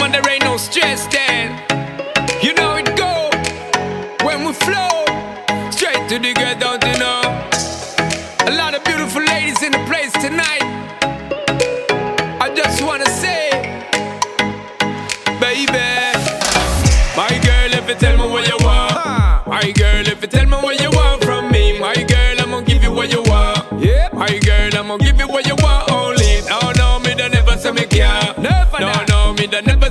and there ain't no stress then. You know it go when we flow straight to the get down to know. A lot of beautiful ladies in the place tonight. I just wanna say, baby, my girl, if you tell me what you want, my girl, if you tell me what you want from me, my girl, I'm gonna give you what you want. Yeah, my girl, I'm gonna give you what you want only. No, no, me don't never say me care. No, no, me don't never